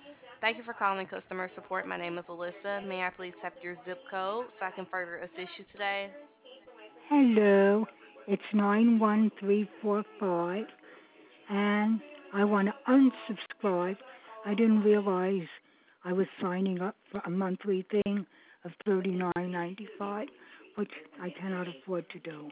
Thank you for calling customer support. My name is Alyssa. May I please have your zip code so I can further assist you today? Hello, it's 91345, and I want to unsubscribe. I didn't realize I was signing up for a monthly thing of $39.95, which I cannot afford to do.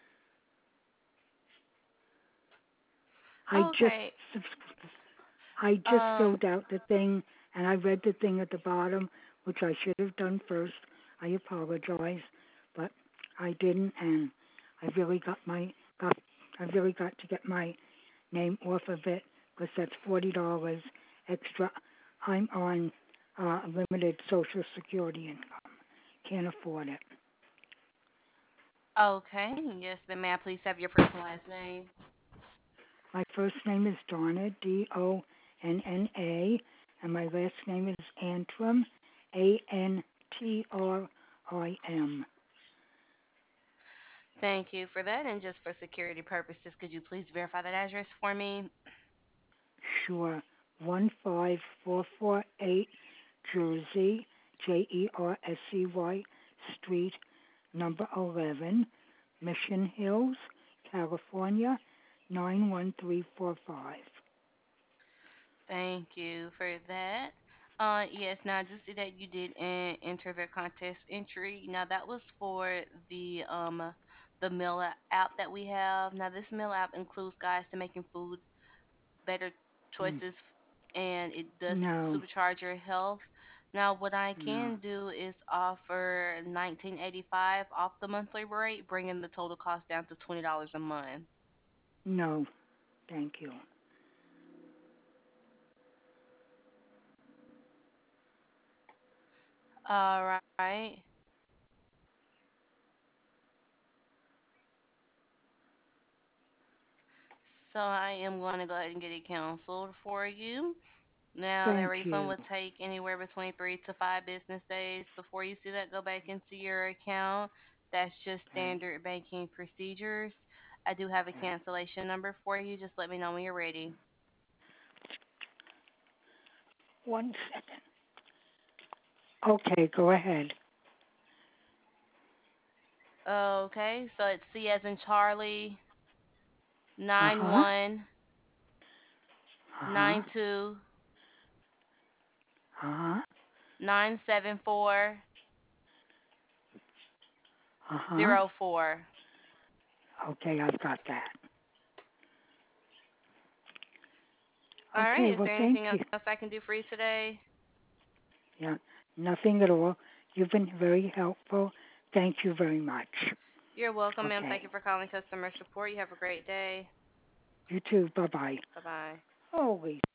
I just Okay. subs- I just Um, filled out the thing, and I read the thing at the bottom, which I should have done first. I apologize, but I didn't, and I really got I really got to get my name off of it because that's $40 extra. I'm on limited Social Security income. Can't afford it. okay. Yes, then may I please have your first and last name? My first name is Donna, Donna, and my last name is Antrim, Antrim. Thank you for that. And just for security purposes, could you please verify that address for me? Sure. 15448 Jersey, Jerscy Street, number 11, Mission Hills, California, 91345. Thank you for that. Yes, now I just see that you did enter the contest entry. Now that was for the meal app that we have. Now this meal app includes guides to making food better Mm. choices and it does No, supercharge your health. Now what I no, can do is offer 1985 off the monthly rate, bringing the total cost down to $20 a month. no, thank you. All right. So I am going to go ahead and get it canceled for you. Now, the Thank refund you. will take anywhere between 3 to 5 business days before you see that go back into your account. That's just Okay. standard banking procedures. I do have a Okay. cancellation number for you. Just let me know when you're ready. One second. Okay, go ahead. Okay, so it's C as in Charlie, Uh nine huh. one Uh huh. nine two Uh huh. 974 Uh huh. 04. Okay, I've got that. All right, Okay, is well, there thank anything else you. I can do for you today? Yeah, nothing at all. You've been very helpful. Thank you very much. You're welcome, ma'am. Okay. Thank you for calling customer support. You have a great day. You too. Bye bye. Bye bye. Holy